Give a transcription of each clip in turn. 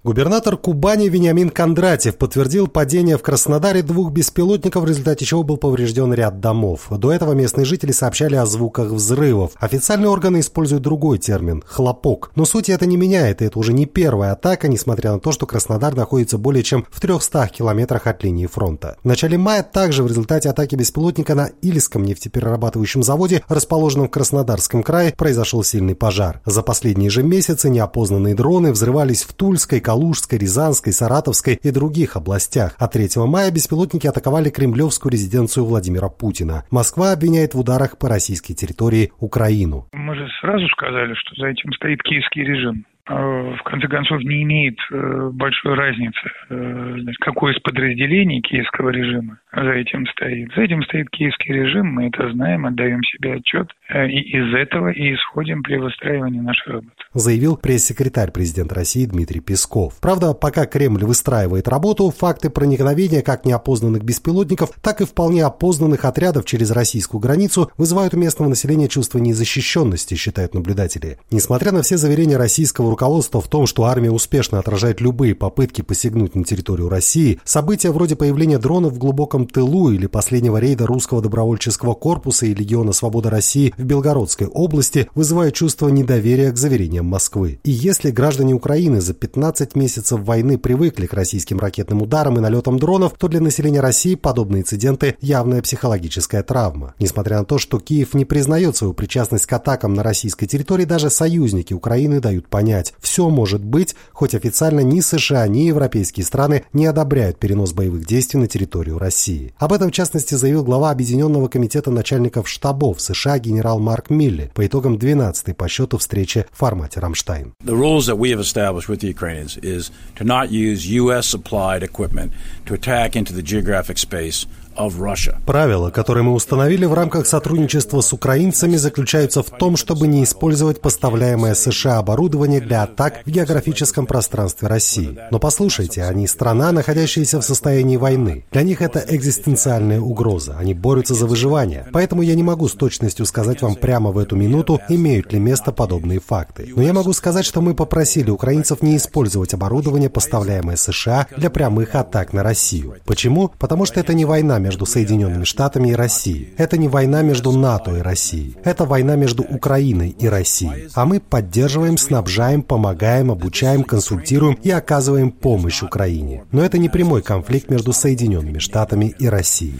Губернатор Кубани Вениамин Кондратьев подтвердил падение в Краснодаре 2 беспилотников, в результате чего был поврежден ряд домов. До этого местные жители сообщали о звуках взрывов. Официальные органы используют другой термин – хлопок. Но суть это не меняет, и это уже не первая атака, несмотря на то, что Краснодар находится более чем в 300 километрах от линии фронта. В начале мая также в результате атаки беспилотника на Ильском нефтеперерабатывающем заводе, расположенном в Краснодарском крае, произошел сильный пожар. За последние же месяцы неопознанные дроны взрывались в Тульской, Калужской, Рязанской, Саратовской и других областях. А 3 мая беспилотники атаковали кремлевскую резиденцию Владимира Путина. Москва обвиняет в ударах по российской территории Украину. Мы же сразу сказали, что за этим стоит киевский режим. В конце концов, не имеет большой разницы, какое из подразделений киевского режима за этим стоит. За этим стоит киевский режим, мы это знаем, отдаем себе отчет, и из этого и исходим при выстраивании нашей работы. Заявил пресс-секретарь президента России Дмитрий Песков. Правда, пока Кремль выстраивает работу, факты проникновения как неопознанных беспилотников, так и вполне опознанных отрядов через российскую границу вызывают у местного населения чувство незащищенности, считают наблюдатели. Несмотря на все заверения российского руководства в том, что армия успешно отражает любые попытки посягнуть на территорию России, события вроде появления дронов в глубоком тылу или последнего рейда русского добровольческого корпуса и Легиона Свобода России в Белгородской области вызывают чувство недоверия к заверениям Москвы. И если граждане Украины за 15 месяцев войны привыкли к российским ракетным ударам и налетам дронов, то для населения России подобные инциденты – явная психологическая травма. Несмотря на то, что Киев не признает свою причастность к атакам на российской территории, даже союзники Украины дают понять – все может быть, хоть официально ни США, ни европейские страны не одобряют перенос боевых действий на территорию России. Об этом, в частности, заявил глава Объединенного комитета начальников штабов США генерал Марк Милле по итогам 12-й по счету встречи в формате Рамштайн. The rules that we have established with the Ukrainians is to not use US-supplied equipment to attack into the geographic space of Russia. Правила, которые мы установили в рамках сотрудничества с украинцами, заключаются в том, чтобы не использовать поставляемое США оборудование для атак в географическом пространстве России. Но послушайте, они страна, находящаяся в состоянии войны. Для них это экзистенциальная угроза. Они борются за выживание. Поэтому я не могу с точностью сказать вам прямо в эту минуту, имеют ли место подобные факты. Но я могу сказать, что мы попросили украинцев не использовать оборудование, поставляемое США, для прямых атак на Россию. Почему? Потому что это не война между Соединенными Штатами и Россией. Это не война между НАТО и Россией. Это война между Украиной и Россией. А мы поддерживаем, снабжаем, помогаем, обучаем, консультируем и оказываем помощь Украине. Но это не прямой конфликт между Соединенными Штатами и Россией.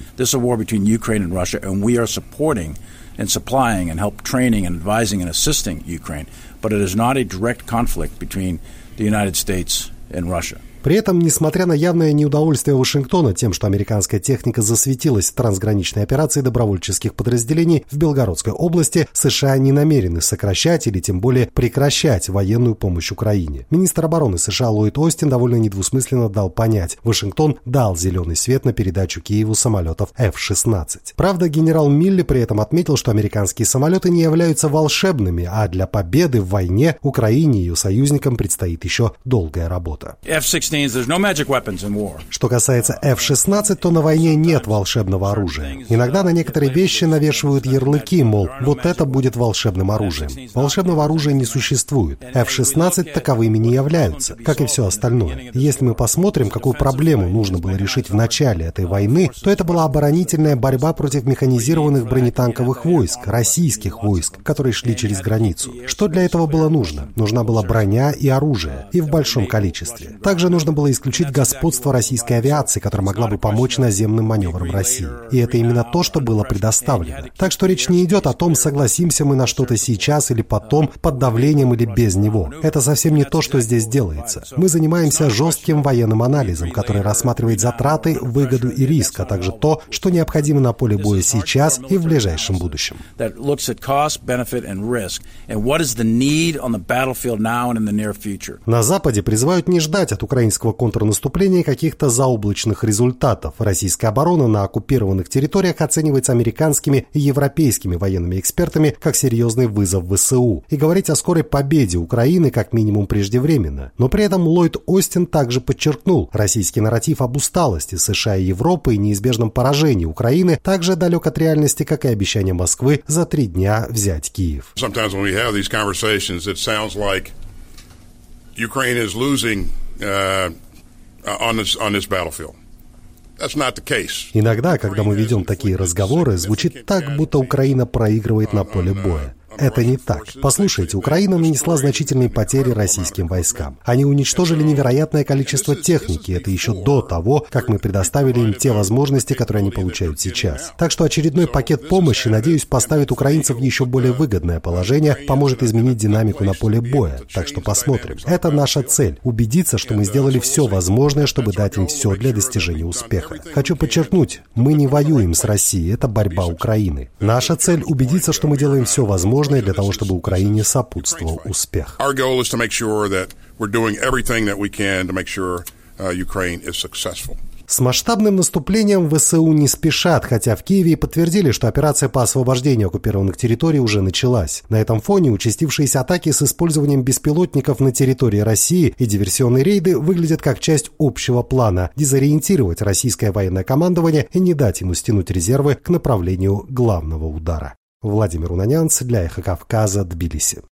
And supplying and help training and advising and assisting Ukraine, but it is not a direct conflict between the United States and Russia. При этом, несмотря на явное неудовольствие Вашингтона тем, что американская техника засветилась в трансграничной операции добровольческих подразделений в Белгородской области, США не намерены сокращать или тем более прекращать военную помощь Украине. Министр обороны США Ллойд Остин довольно недвусмысленно дал понять, Вашингтон дал зеленый свет на передачу Киеву самолетов F-16. Правда, генерал Милле при этом отметил, что американские самолеты не являются волшебными, а для победы в войне Украине и ее союзникам предстоит еще долгая работа. Что касается F-16, то на войне нет волшебного оружия. Иногда на некоторые вещи навешивают ярлыки, мол, вот это будет волшебным оружием. Волшебного оружия не существует. F-16 таковыми не являются, как и все остальное. Если мы посмотрим, какую проблему нужно было решить в начале этой войны, то это была оборонительная борьба против механизированных бронетанковых войск, российских войск, которые шли через границу. Что для этого было нужно? Нужна была броня и оружие, и в большом количестве. Также нужно было исключить господство российской авиации, которая могла бы помочь наземным маневрам России. И это именно то, что было предоставлено. Так что речь не идет о том, согласимся мы на что-то сейчас или потом, под давлением или без него. Это совсем не то, что здесь делается. Мы занимаемся жестким военным анализом, который рассматривает затраты, выгоду и риск, а также то, что необходимо на поле боя сейчас и в ближайшем будущем. На Западе призывают не ждать от украинского контрнаступления каких-то заоблачных результатов. Российская оборона на оккупированных территориях оценивается американскими и европейскими военными экспертами как серьезный вызов ВСУ. И говорить о скорой победе Украины как минимум преждевременно. Но при этом Ллойд Остин также подчеркнул, российский нарратив об усталости США и Европы и неизбежном поражении Украины также далек от реальности, как и обещание Москвы за 3 дня взять Киев. Ukraine is losing on this battlefield. That's not the case. Иногда, когда мы ведем такие разговоры, звучит так, будто Украина проигрывает на поле боя. Это не так. Послушайте, Украина нанесла значительные потери российским войскам. Они уничтожили невероятное количество техники. Это еще до того, как мы предоставили им те возможности, которые они получают сейчас. Так что очередной пакет помощи, надеюсь, поставит украинцев в еще более выгодное положение, поможет изменить динамику на поле боя. Так что посмотрим. Это наша цель. Убедиться, что мы сделали все возможное, чтобы дать им все для достижения успеха. Хочу подчеркнуть, мы не воюем с Россией. Это борьба Украины. Наша цель — убедиться, что мы делаем все возможное для того, чтобы Украине сопутствовал успех. С масштабным наступлением ВСУ не спешат, хотя в Киеве подтвердили, что операция по освобождению оккупированных территорий уже началась. На этом фоне участившиеся атаки с использованием беспилотников на территории России и диверсионные рейды выглядят как часть общего плана – дезориентировать российское военное командование и не дать ему стянуть резервы к направлению главного удара. Владимир Унанянц для Эхо Кавказа, Тбилиси.